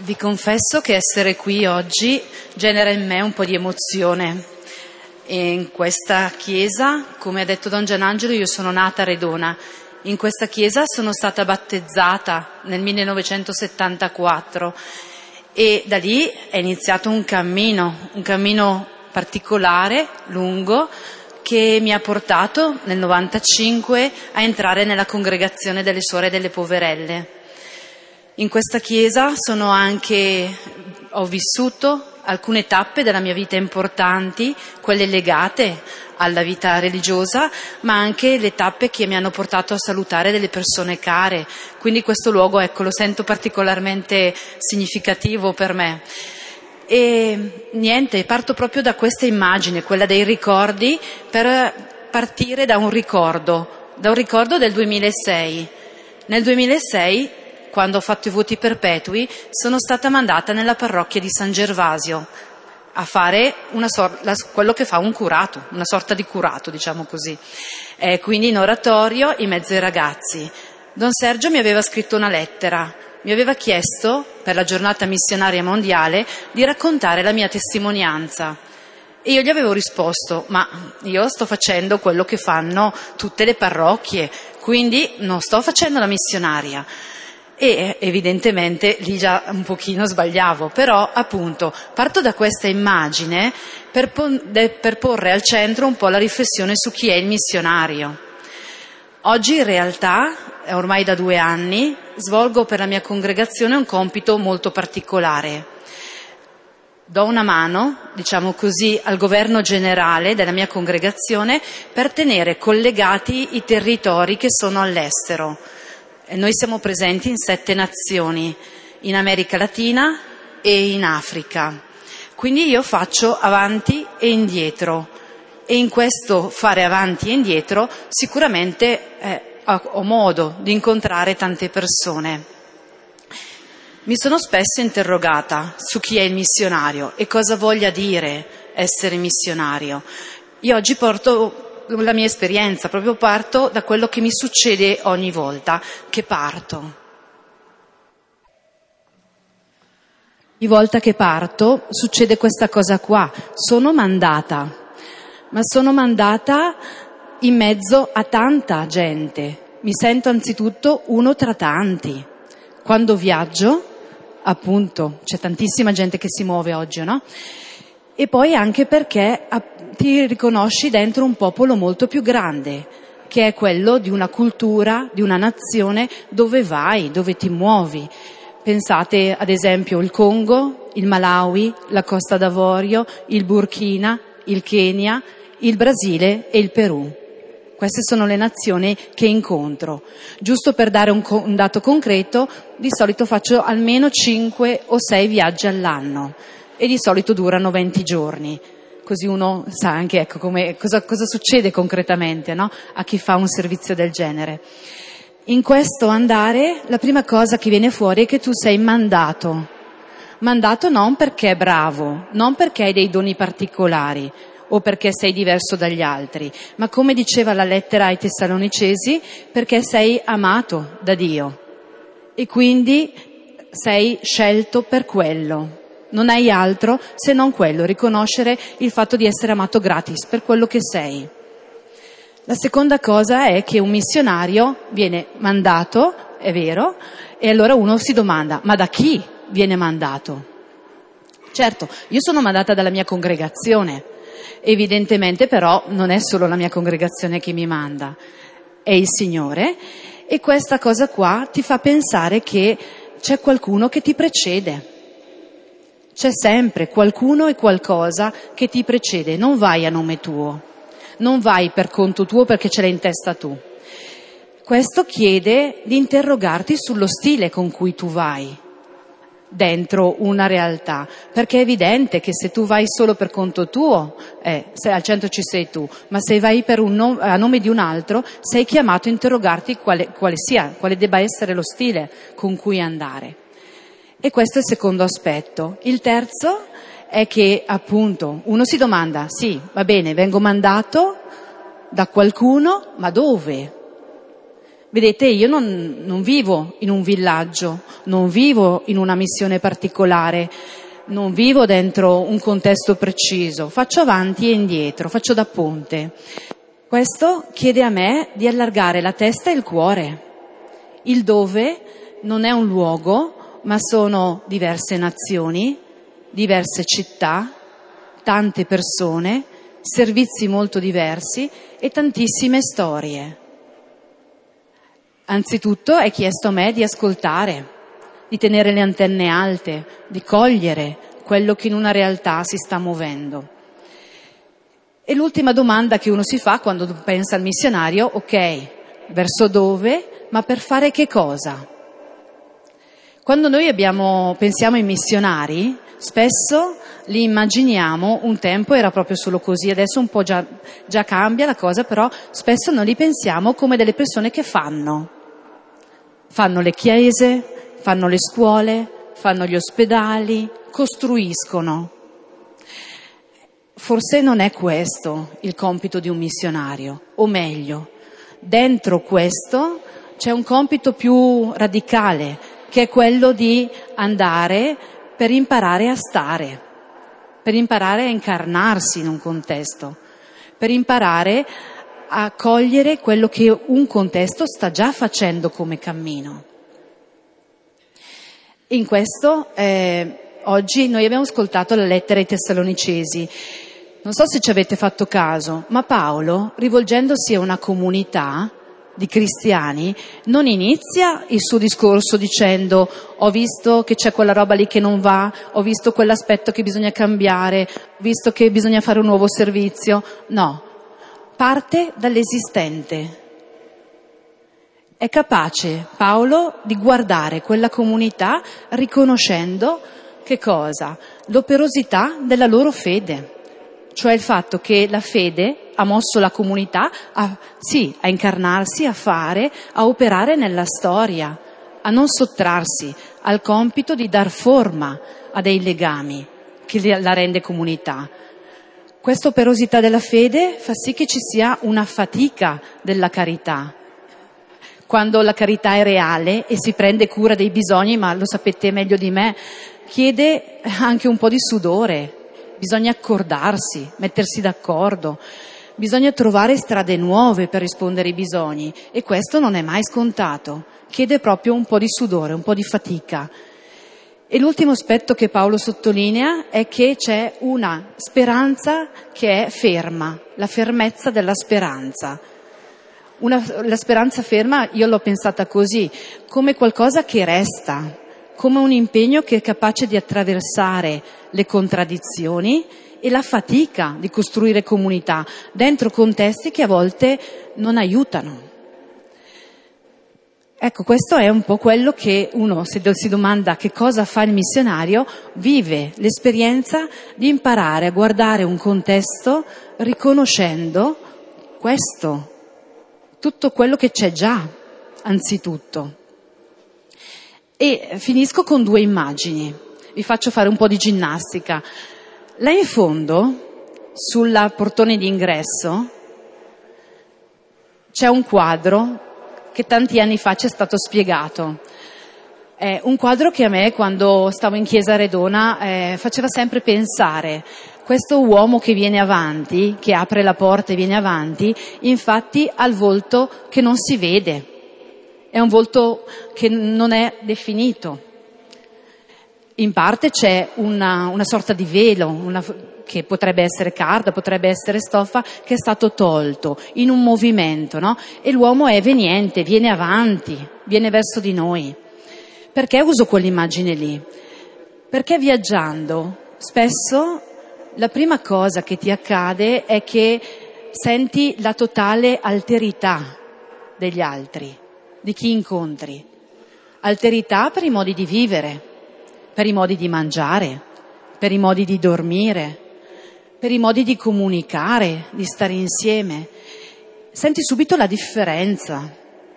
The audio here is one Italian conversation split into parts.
Vi confesso che essere qui oggi genera in me un po' di emozione. E in questa chiesa, come ha detto Don Gianangelo, io sono nata a Redona. In questa chiesa sono stata battezzata nel 1974 e da lì è iniziato un cammino particolare, lungo, che mi ha portato nel 95 a entrare nella congregazione delle Suore delle Poverelle. In questa chiesa ho vissuto alcune tappe della mia vita importanti, quelle legate alla vita religiosa, ma anche le tappe che mi hanno portato a salutare delle persone care. Quindi questo luogo, lo sento particolarmente significativo per me. E niente, parto proprio da questa immagine, quella dei ricordi, per partire da un ricordo del 2006. Nel 2006, quando ho fatto i voti perpetui, sono stata mandata nella parrocchia di San Gervasio a fare quello che fa un curato, una sorta di curato, diciamo così. Quindi in oratorio, in mezzo ai ragazzi. Don Sergio mi aveva scritto una lettera, mi aveva chiesto, per la giornata missionaria mondiale, di raccontare la mia testimonianza. E io gli avevo risposto, ma io sto facendo quello che fanno tutte le parrocchie, quindi non sto facendo la missionaria. E evidentemente lì già un pochino sbagliavo, però appunto parto da questa immagine per porre al centro un po' la riflessione su chi è il missionario. Oggi in realtà, ormai da 2 anni, svolgo per la mia congregazione un compito molto particolare. Do una mano, diciamo così, al governo generale della mia congregazione per tenere collegati i territori che sono all'estero. Noi siamo presenti in 7 nazioni, in America Latina e in Africa. Quindi io faccio avanti e indietro e in questo fare avanti e indietro sicuramente ho modo di incontrare tante persone. Mi sono spesso interrogata su chi è il missionario e cosa voglia dire essere missionario. Io oggi porto la mia esperienza, proprio parto da quello che mi succede ogni volta che parto. Ogni volta che parto succede questa cosa qua, sono mandata, ma sono mandata in mezzo a tanta gente, mi sento anzitutto uno tra tanti. Quando viaggio, appunto, c'è tantissima gente che si muove oggi, no? E poi anche perché ti riconosci dentro un popolo molto più grande, che è quello di una cultura, di una nazione dove vai, dove ti muovi. Pensate ad esempio il Congo, il Malawi, la Costa d'Avorio, il Burkina, il Kenya, il Brasile e il Perù. Queste sono le nazioni che incontro. Giusto per dare un dato concreto, di solito faccio almeno 5 o 6 viaggi all'anno. E di solito durano 20 giorni, così uno sa anche cosa succede concretamente, no? A chi fa un servizio del genere. In questo andare la prima cosa che viene fuori è che tu sei mandato non perché è bravo, non perché hai dei doni particolari o perché sei diverso dagli altri, ma come diceva la lettera ai Tessalonicesi, perché sei amato da Dio e quindi sei scelto per quello. Non hai altro se non quello, riconoscere il fatto di essere amato gratis per quello che sei. La seconda cosa è che un missionario viene mandato, è vero, e allora uno si domanda, ma da chi viene mandato? Certo, io sono mandata dalla mia congregazione, evidentemente però non è solo la mia congregazione che mi manda, è il Signore, e questa cosa qua ti fa pensare che c'è qualcuno che ti precede. C'è sempre qualcuno e qualcosa che ti precede, non vai a nome tuo, non vai per conto tuo perché ce l'hai in testa tu. Questo chiede di interrogarti sullo stile con cui tu vai dentro una realtà, perché è evidente che se tu vai solo per conto tuo, se al centro ci sei tu, ma se vai per a nome di un altro, sei chiamato a interrogarti quale debba essere lo stile con cui andare. E questo è il secondo aspetto. Il terzo è che appunto uno si domanda, sì, va bene, vengo mandato da qualcuno, ma dove? Vedete, io non vivo in un villaggio, non vivo in una missione particolare, non vivo dentro un contesto preciso, faccio avanti e indietro, faccio da ponte. Questo chiede a me di allargare la testa e il cuore. Il dove non è un luogo, ma sono diverse nazioni, diverse città, tante persone, servizi molto diversi e tantissime storie. Anzitutto è chiesto a me di ascoltare, di tenere le antenne alte, di cogliere quello che in una realtà si sta muovendo. E l'ultima domanda che uno si fa quando pensa al missionario, ok, verso dove, ma per fare che cosa? Quando noi pensiamo ai missionari, spesso li immaginiamo, un tempo era proprio solo così, adesso un po' già cambia la cosa, però spesso non li pensiamo come delle persone che fanno le chiese, fanno le scuole, fanno gli ospedali, costruiscono. Forse non è questo il compito di un missionario, o meglio, dentro questo c'è un compito più radicale, che è quello di andare per imparare a stare, per imparare a incarnarsi in un contesto, per imparare a cogliere quello che un contesto sta già facendo come cammino. In questo oggi noi abbiamo ascoltato la lettera ai Tessalonicesi. Non so se ci avete fatto caso, ma Paolo, rivolgendosi a una comunità di cristiani, non inizia il suo discorso dicendo ho visto che c'è quella roba lì che non va, ho visto quell'aspetto che bisogna cambiare, ho visto che bisogna fare un nuovo servizio. No, parte dall'esistente. È capace Paolo di guardare quella comunità riconoscendo che cosa? L'operosità della loro fede, cioè il fatto che la fede ha mosso la comunità a incarnarsi, a fare, a operare nella storia, a non sottrarsi al compito di dar forma a dei legami che la rende comunità. Questa operosità della fede fa sì che ci sia una fatica della carità. Quando la carità è reale e si prende cura dei bisogni, ma lo sapete meglio di me, chiede anche un po' di sudore. Bisogna accordarsi, mettersi d'accordo, bisogna trovare strade nuove per rispondere ai bisogni e questo non è mai scontato, chiede proprio un po' di sudore, un po' di fatica. E l'ultimo aspetto che Paolo sottolinea è che c'è una speranza che è ferma, la fermezza della speranza. La speranza ferma, io l'ho pensata così, come qualcosa che resta, come un impegno che è capace di attraversare le contraddizioni e la fatica di costruire comunità dentro contesti che a volte non aiutano. Ecco, questo è un po' quello che uno, se si domanda che cosa fa il missionario, vive l'esperienza di imparare a guardare un contesto riconoscendo questo, tutto quello che c'è già, anzitutto. E finisco con 2 immagini, vi faccio fare un po' di ginnastica. Là in fondo, sul portone d'ingresso, c'è un quadro che tanti anni fa ci è stato spiegato. È un quadro che a me, quando stavo in chiesa a Redona, faceva sempre pensare. Questo uomo che viene avanti, che apre la porta e viene avanti, infatti ha il volto che non si vede. È un volto che non è definito. In parte c'è una sorta di velo, che potrebbe essere carta, potrebbe essere stoffa, che è stato tolto in un movimento, no? E l'uomo è veniente, viene avanti, viene verso di noi. Perché uso quell'immagine lì? Perché viaggiando spesso la prima cosa che ti accade è che senti la totale alterità degli altri, di chi incontri. Alterità per i modi di vivere, per i modi di mangiare, per i modi di dormire, per i modi di comunicare, di stare insieme. Senti subito la differenza.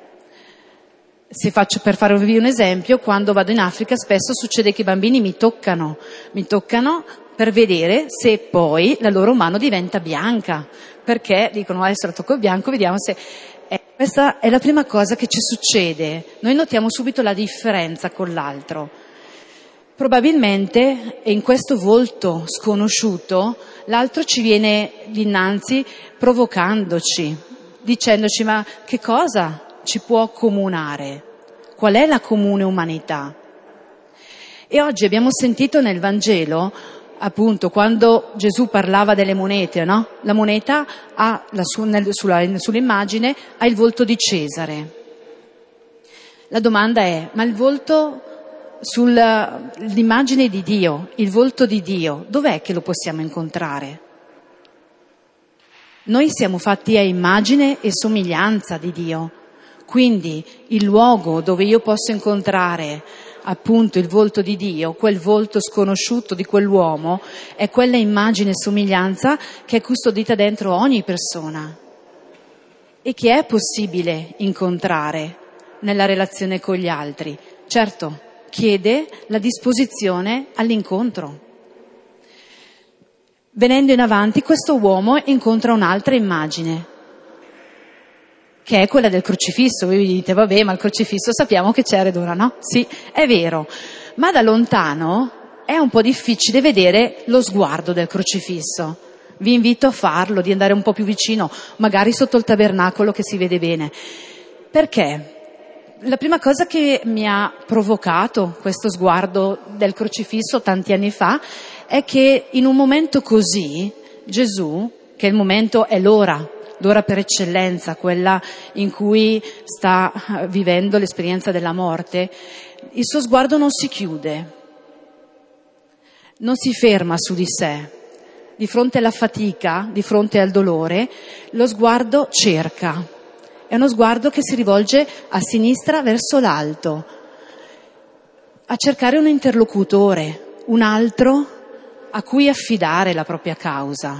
Per farvi un esempio, quando vado in Africa spesso succede che i bambini mi toccano per vedere se poi la loro mano diventa bianca, perché dicono adesso la tocco il bianco, vediamo se Questa è la prima cosa che ci succede. Noi notiamo subito la differenza con l'altro. Probabilmente, in questo volto sconosciuto, l'altro ci viene dinanzi provocandoci, dicendoci: ma che cosa ci può accomunare? Qual è la comune umanità? E oggi abbiamo sentito nel Vangelo, appunto, quando Gesù parlava delle monete, no? La moneta ha sull'immagine ha il volto di Cesare. La domanda è: ma il volto sull'immagine di Dio, il volto di Dio, dov'è che lo possiamo incontrare? Noi siamo fatti a immagine e somiglianza di Dio, quindi il luogo dove io posso incontrare appunto il volto di Dio, quel volto sconosciuto di quell'uomo, è quella immagine e somiglianza che è custodita dentro ogni persona e che è possibile incontrare nella relazione con gli altri. Certo, chiede la disposizione all'incontro. Venendo in avanti, questo uomo incontra un'altra immagine, che è quella del crocifisso. Voi vi dite: vabbè, ma il crocifisso sappiamo che c'è a Redona, no? Sì, è vero, ma da lontano è un po' difficile vedere lo sguardo del crocifisso. Vi invito a farlo, di andare un po' più vicino, magari sotto il tabernacolo che si vede bene. Perché? La prima cosa che mi ha provocato questo sguardo del crocifisso tanti anni fa è che in un momento così Gesù, che il momento è l'ora per eccellenza, quella in cui sta vivendo l'esperienza della morte, il suo sguardo non si chiude, non si ferma su di sé. Di fronte alla fatica, di fronte al dolore, lo sguardo cerca. È uno sguardo che si rivolge a sinistra verso l'alto, a cercare un interlocutore, un altro a cui affidare la propria causa.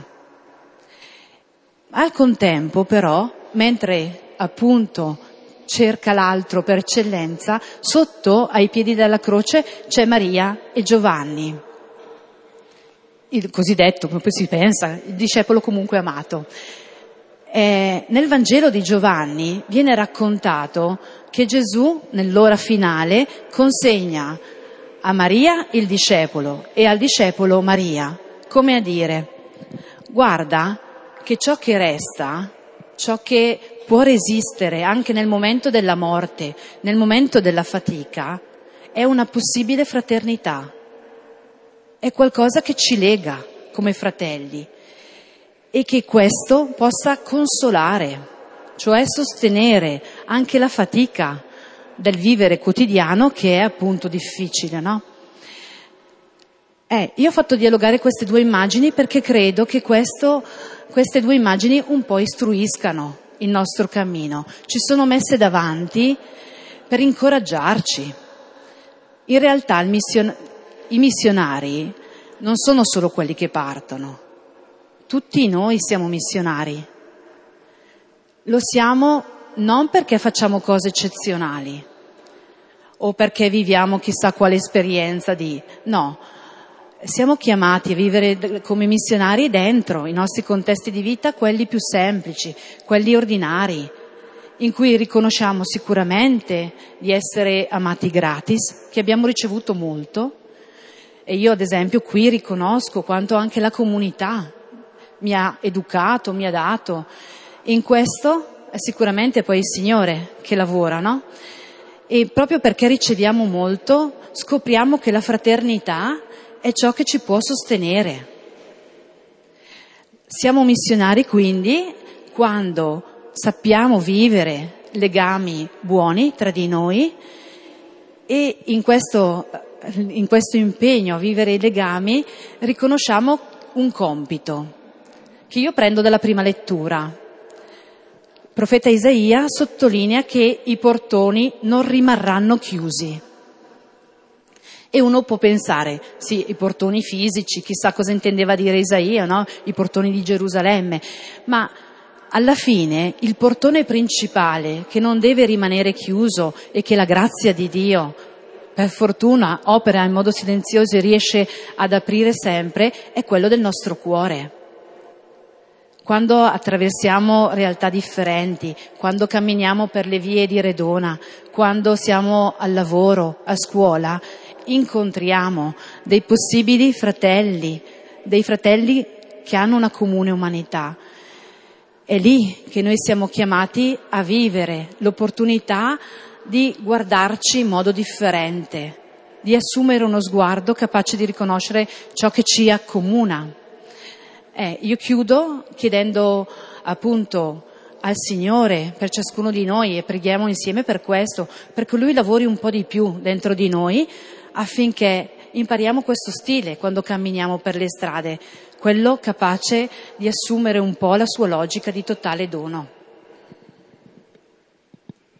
Al contempo, però, mentre appunto cerca l'altro per eccellenza, sotto ai piedi della croce c'è Maria e Giovanni, il cosiddetto, come poi si pensa, il discepolo comunque amato. Nel Vangelo di Giovanni viene raccontato che Gesù, nell'ora finale, consegna a Maria il discepolo e al discepolo Maria, come a dire: guarda che ciò che resta, ciò che può resistere anche nel momento della morte, nel momento della fatica, è una possibile fraternità, è qualcosa che ci lega come fratelli. E che questo possa consolare, cioè sostenere anche la fatica del vivere quotidiano, che è appunto difficile, no? Io ho fatto dialogare queste due immagini perché credo che queste due immagini un po' istruiscano il nostro cammino, ci sono messe davanti per incoraggiarci. In realtà i missionari non sono solo quelli che partono. Tutti noi siamo missionari. Lo siamo non perché facciamo cose eccezionali o perché viviamo chissà quale esperienza no. Siamo chiamati a vivere come missionari dentro i nostri contesti di vita, quelli più semplici, quelli ordinari, in cui riconosciamo sicuramente di essere amati gratis, che abbiamo ricevuto molto. E io ad esempio qui riconosco quanto anche la comunità mi ha educato, mi ha dato. In questo è sicuramente poi il Signore che lavora, no? E proprio perché riceviamo molto, scopriamo che la fraternità è ciò che ci può sostenere. Siamo missionari quindi quando sappiamo vivere legami buoni tra di noi e in questo impegno a vivere i legami riconosciamo un compito che io prendo dalla prima lettura. Il profeta Isaia sottolinea che i portoni non rimarranno chiusi. E uno può pensare, sì, i portoni fisici, chissà cosa intendeva dire Isaia, no? I portoni di Gerusalemme. Ma alla fine il portone principale che non deve rimanere chiuso e che la grazia di Dio, per fortuna, opera in modo silenzioso e riesce ad aprire sempre, è quello del nostro cuore. quando attraversiamo realtà differenti, quando camminiamo per le vie di Redona, quando siamo al lavoro, a scuola, incontriamo dei possibili fratelli, dei fratelli che hanno una comune umanità. È lì che noi siamo chiamati a vivere l'opportunità di guardarci in modo differente, di assumere uno sguardo capace di riconoscere ciò che ci accomuna. Io chiudo chiedendo appunto al Signore per ciascuno di noi, e preghiamo insieme per questo, perché Lui lavori un po' di più dentro di noi affinché impariamo questo stile quando camminiamo per le strade, quello capace di assumere un po' la sua logica di totale dono.